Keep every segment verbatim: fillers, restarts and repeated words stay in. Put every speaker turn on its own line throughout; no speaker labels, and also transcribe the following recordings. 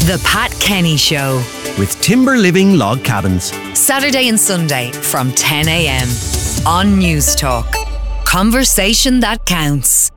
The Pat Kenny Show
with Timber Living Log Cabins.
Saturday and Sunday from ten a.m. on News Talk. Conversation that counts.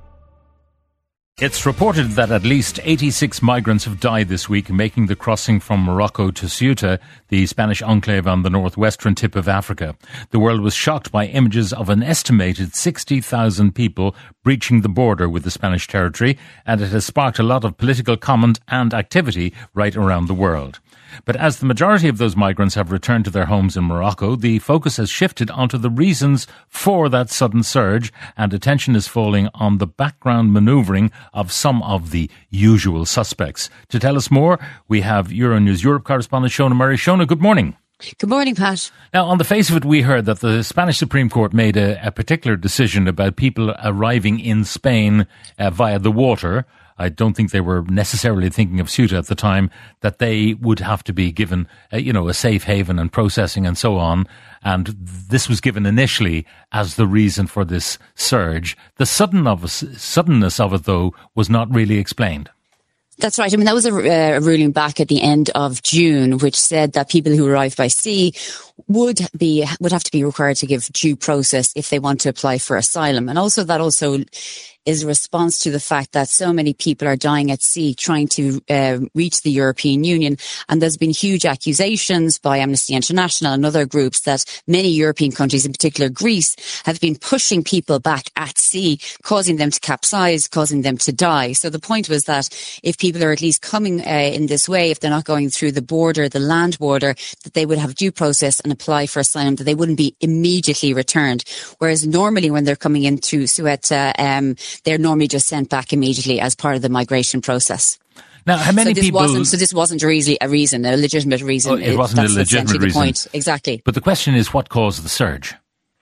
It's reported that at least eighty-six migrants have died this week making the crossing from Morocco to Ceuta, the Spanish enclave on the northwestern tip of Africa. The world was shocked by images of an estimated sixty thousand people breaching the border with the Spanish territory, and it has sparked a lot of political comment and activity right around the world. But as the majority of those migrants have returned to their homes in Morocco, the focus has shifted onto the reasons for that sudden surge, and attention is falling on the background manoeuvring of some of the usual suspects. To tell us more, we have Euronews Europe correspondent Shona Murray. Shona, good morning.
Good morning, Pat.
Now, on the face of it, we heard that the Spanish Supreme Court made a, a particular decision about people arriving in Spain uh, via the water. I don't think they were necessarily thinking of Ceuta at the time, that they would have to be given, uh, you know, a safe haven and processing and so on. And this was given initially as the reason for this surge. The sudden of, suddenness of it, though, was not really explained.
That's right. I mean, that was a, a ruling back at the end of June, which said that people who arrive by sea would be would have to be required to give due process if they want to apply for asylum. And also that also is a response to the fact that so many people are dying at sea trying to uh, reach the European Union. And there's been huge accusations by Amnesty International and other groups that many European countries, in particular Greece, have been pushing people back at sea, causing them to capsize, causing them to die. So the point was that if people are at least coming uh, in this way, if they're not going through the border, the land border, that they would have due process and apply for asylum, that they wouldn't be immediately returned. Whereas normally when they're coming into Ceuta, um, they're normally just sent back immediately as part of the migration process.
Now, how many
so this
people...
Wasn't, so this wasn't really a reason, a legitimate reason.
Oh, it wasn't
That's
a legitimate reason.
The point. Exactly.
But the question is, what caused the surge?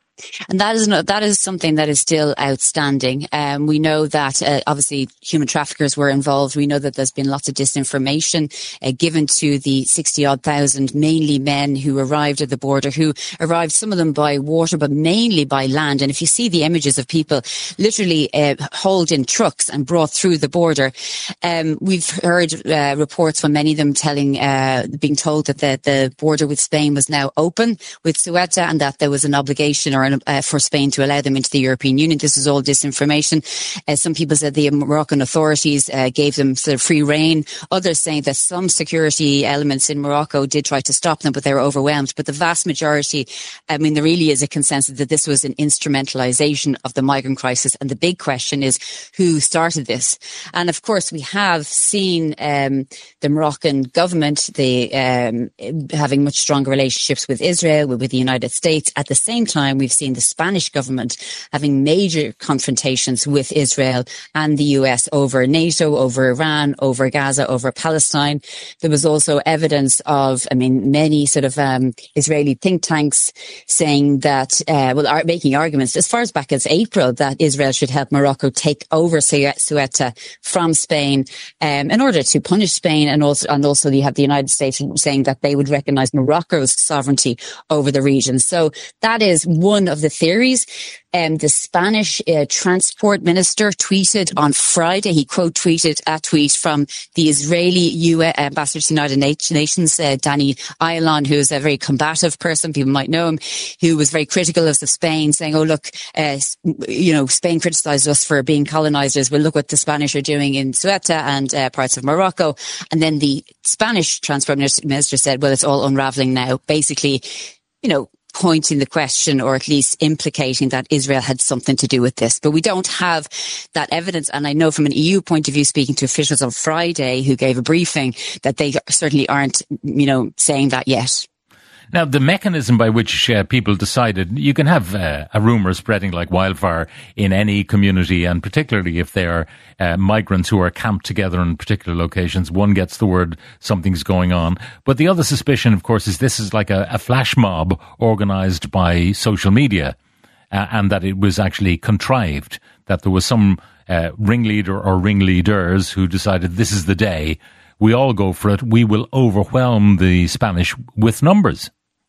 And that is not, that is something that is still outstanding. Um, we know that uh, obviously human traffickers were involved. We know that there's been lots of disinformation uh, given to the sixty odd thousand, mainly men who arrived at the border, who arrived, some of them by water, but mainly by land. And if you see the images of people literally uh, hauled in trucks and brought through the border, um, we've heard uh, reports from many of them telling, uh, being told that the, the border with Spain was now open with Ceuta and that there was an obligation or Uh, for Spain to allow them into the European Union. This is all disinformation. Uh, some people said the Moroccan authorities uh, gave them sort of free rein. Others saying that some security elements in Morocco did try to stop them, but they were overwhelmed. But the vast majority, I mean, there really is a consensus that this was an instrumentalization of the migrant crisis. And the big question is, who started this? And of course, we have seen um, the Moroccan government, the um, having much stronger relationships with Israel, with, with the United States. At the same time, we've seen the Spanish government having major confrontations with Israel and the U S over NATO, over Iran, over Gaza, over Palestine. There was also evidence of, I mean, many sort of um, Israeli think tanks saying that, uh, well, are making arguments as far as back as April that Israel should help Morocco take over Ceuta from Spain um, in order to punish Spain. And also, and also you have the United States saying that they would recognize Morocco's sovereignty over the region. So that is one of the theories. Um, the Spanish uh, transport minister tweeted on Friday, he quote tweeted a tweet from the Israeli U S ambassador to the United Nations, uh, Danny Ayalon, who is a very combative person, people might know him, who was very critical of Spain, saying, oh, look, uh, you know, Spain criticized us for being colonizers. Well, look what the Spanish are doing in Ceuta and uh, parts of Morocco. And then the Spanish transport minister said, well, it's all unraveling now. Basically, you know, pointing the question, or at least implicating that Israel had something to do with this. But we don't have that evidence. And I know from an E U point of view, speaking to officials on Friday who gave a briefing, that they certainly aren't, you know, saying that yet.
Now, the mechanism by which uh, people decided, you can have uh, a rumour spreading like wildfire in any community, and particularly if they are uh, migrants who are camped together in particular locations. One gets the word something's going on. But the other suspicion, of course, is this is like a, a flash mob organised by social media, uh, and that it was actually contrived, that there was some uh, ringleader or ringleaders who decided this is the day, we all go for it, we will overwhelm the Spanish with numbers.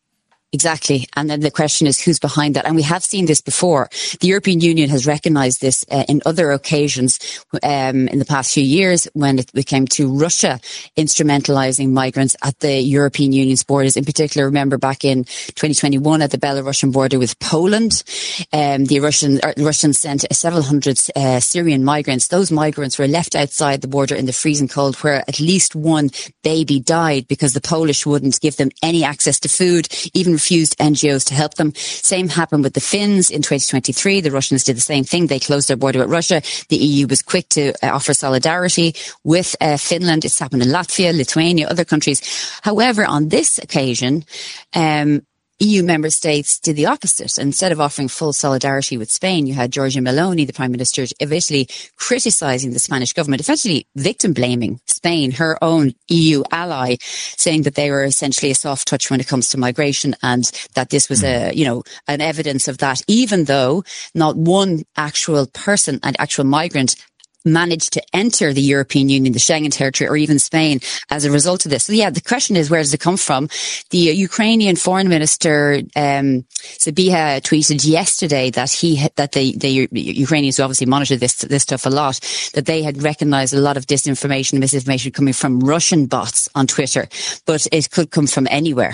Exactly. And then the question is who's behind that? And we have seen this before. The European Union has recognised this uh, in other occasions um, in the past few years when it came to Russia instrumentalising migrants at the European Union's borders. In particular, remember back in twenty twenty-one at the Belarusian border with Poland, um, the Russian, uh, Russians sent several hundred uh, Syrian migrants. Those migrants were left outside the border in the freezing cold, where at least one baby died because the Polish wouldn't give them any access to food, even refused N G Os to help them. Same happened with the Finns in twenty twenty-three. The Russians did the same thing. They closed their border with Russia. The E U was quick to uh, offer solidarity with uh, Finland. It's happened in Latvia, Lithuania, other countries. However, on this occasion, um, E U member states did the opposite. Instead of offering full solidarity with Spain, you had Giorgia Meloni, the Prime Minister of Italy, criticising the Spanish government, effectively victim blaming Spain, her own E U ally, saying that they were essentially a soft touch when it comes to migration and that this was a, you know, an evidence of that, even though not one actual person, an actual migrant, managed to enter the European Union, the Schengen territory, or even Spain as a result of this. So yeah, the question is, where does it come from? The uh, Ukrainian Foreign Minister um, Sabiha tweeted yesterday that he that the, the Ukrainians who obviously monitor this this stuff a lot, that they had recognised a lot of disinformation and misinformation coming from Russian bots on Twitter, but it could come from anywhere.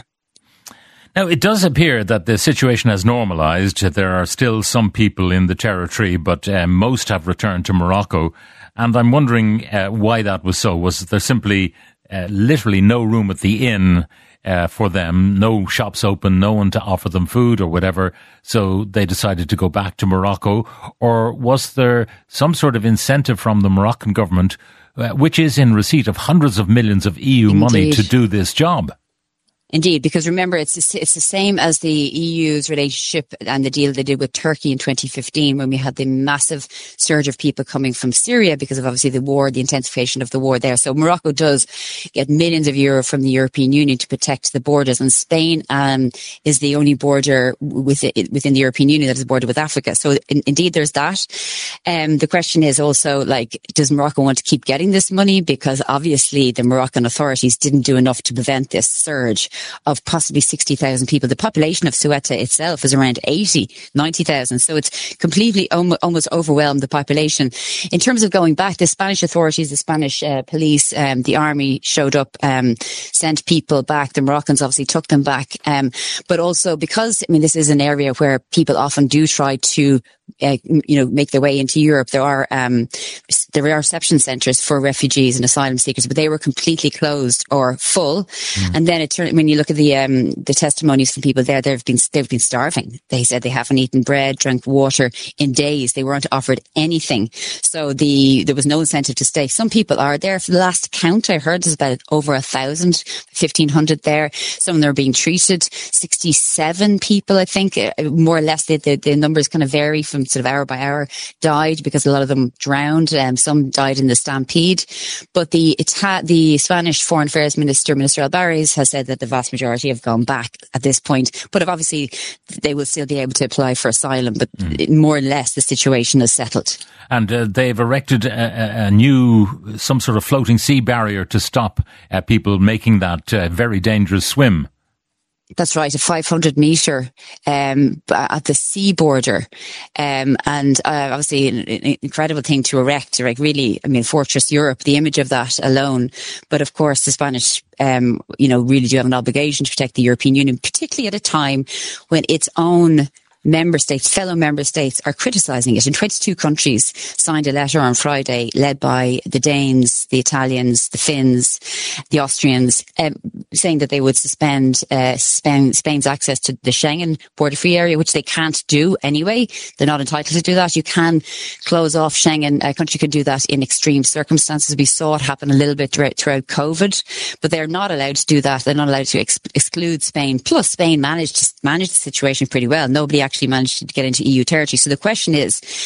Now, it does appear that the situation has normalised. There are still some people in the territory, but uh, most have returned to Morocco. And I'm wondering uh, why that was so. Was there simply uh, literally no room at the inn uh, for them, no shops open, no one to offer them food or whatever, so they decided to go back to Morocco? Or was there some sort of incentive from the Moroccan government, uh, which is in receipt of hundreds of millions of E U Indeed. money to do this job?
Indeed, because remember, it's it's the same as the E U's relationship and the deal they did with Turkey in twenty fifteen, when we had the massive surge of people coming from Syria because of obviously the war, the intensification of the war there. So Morocco does get millions of euro from the European Union to protect the borders, and Spain um, is the only border within, within the European Union that is a border with Africa. So in, indeed, there's that. Um, the question is also, like, does Morocco want to keep getting this money? Because obviously the Moroccan authorities didn't do enough to prevent this surge of possibly sixty thousand people. The population of Ceuta itself is around eighty, ninety thousand. So it's completely om- almost overwhelmed the population. In terms of going back, the Spanish authorities, the Spanish uh, police, um, the army showed up, um, sent people back. The Moroccans obviously took them back. Um, but also because, I mean, this is an area where people often do try to Uh, you know, make their way into Europe. There are um, there are reception centres for refugees and asylum seekers, but they were completely closed or full. Mm. And then it turned, when you look at the um, the testimonies from people there, they've been they've been starving. They said they haven't eaten bread, drank water in days. They weren't offered anything. So the there was no incentive to stay. Some people are there. For the last count I heard, there's about over a thousand, fifteen hundred there. Some of them are being treated. Sixty-seven people, I think, more or less. The the, the numbers kind of vary from sort of hour by hour, died because a lot of them drowned. Um, some died in the stampede. But the Ita- the Spanish Foreign Affairs Minister, Minister Albares, has said that the vast majority have gone back at this point. But obviously, they will still be able to apply for asylum. But mm. more or less, the situation is settled.
And uh, they've erected a, a new, some sort of floating sea barrier to stop uh, people making that uh, very dangerous swim.
That's right, a five hundred metre um, at the sea border. Um, and uh, obviously an incredible thing to erect, like really, I mean, Fortress Europe, the image of that alone. But of course, the Spanish, um, you know, really do have an obligation to protect the European Union, particularly at a time when its own member states, fellow member states, are criticising it. And twenty-two countries signed a letter on Friday, led by the Danes, the Italians, the Finns, the Austrians, um, saying that they would suspend uh, Spain, Spain's access to the Schengen border-free area, which they can't do anyway. They're not entitled to do that. You can close off Schengen. A country can do that in extreme circumstances. We saw it happen a little bit throughout, throughout COVID, but they're not allowed to do that. They're not allowed to ex- exclude Spain. Plus, Spain managed to manage the situation pretty well. Nobody actually managed to get into E U territory. So the question is,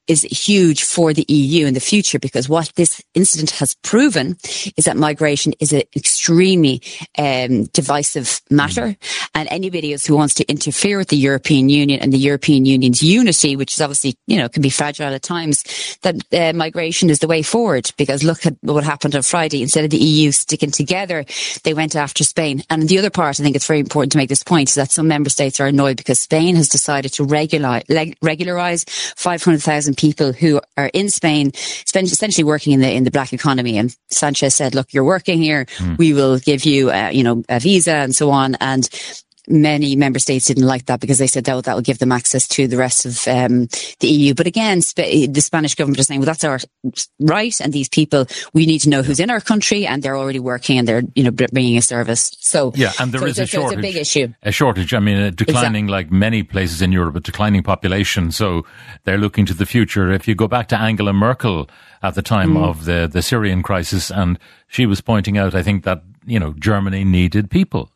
is huge for the E U in the future, because what this incident has proven is that migration is an extremely um, divisive matter, and anybody else who wants to interfere with the European Union and the European Union's unity, which is obviously, you know, can be fragile at times, that uh, migration is the way forward. Because look at what happened on Friday. Instead of the E U sticking together, they went after Spain. And the other part, I think it's very important to make this point, is that some member states are annoyed because Spain has decided to regularize, regularize five hundred thousand people who are in Spain, essentially working in the in the black economy. And Sanchez said, look, you're working here, mm. we will give you, uh, you know, a visa and so on. And many member states didn't like that because they said that, that would give them access to the rest of um, the E U. But again, Sp- the Spanish government is saying, well, that's our right. And these people, we need to know who's in our country, and they're already working and they're, you know, bringing a service. So
yeah, and there
so
is a shortage.
It's a big issue.
A shortage. I mean, a declining,
exactly.
like many places in Europe, a declining population. So they're looking to the future. If you go back to Angela Merkel at the time mm. of the, the Syrian crisis, and she was pointing out, I think that, you know, Germany needed people.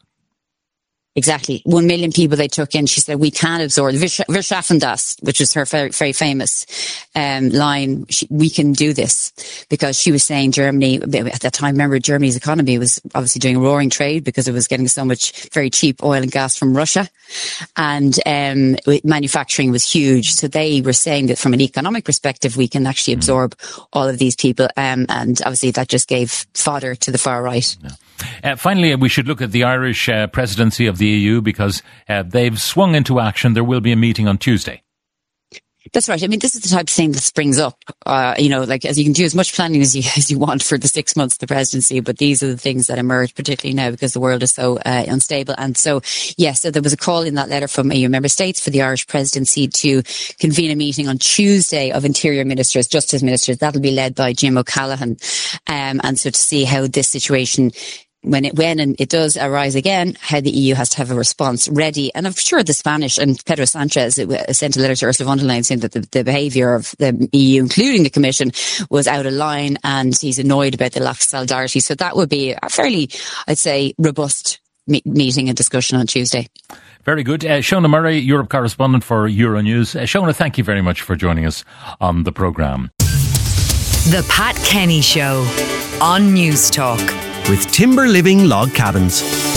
Exactly. One million people they took in. She said, we can absorb. Wir schaffen das, which is her very, very famous um, line. She, we can do this, because she was saying Germany, at that time, remember, Germany's economy was obviously doing a roaring trade because it was getting so much very cheap oil and gas from Russia. And um, manufacturing was huge. So they were saying that from an economic perspective, we can actually absorb all of these people. Um, and obviously that just gave fodder to the far right.
Yeah. Uh, finally, we should look at the Irish uh, presidency of the E U, because uh, they've swung into action. There will be a meeting on Tuesday.
That's right. I mean, this is the type of thing that springs up. Uh, you know, like, as you can do as much planning as you as you want for the six months of the presidency, but these are the things that emerge, particularly now because the world is so uh, unstable. And so, yes, so there was a call in that letter from E U member states for the Irish presidency to convene a meeting on Tuesday of Interior Ministers, Justice Ministers. That'll be led by Jim O'Callaghan. Um, and so to see how this situation, when it when and it does arise again, how the E U has to have a response ready. And I'm sure the Spanish, and Pedro Sanchez sent a letter to Ursula von der Leyen saying that the, the behaviour of the E U, including the Commission, was out of line, and he's annoyed about the lack of solidarity. So that would be a fairly, I'd say, robust me- meeting and discussion on Tuesday.
Very good. Uh, Shona Murray, Europe correspondent for Euronews. Uh, Shona, thank you very much for joining us on the programme.
The Pat Kenny Show on News Talk.
With Timber Living Log Cabins.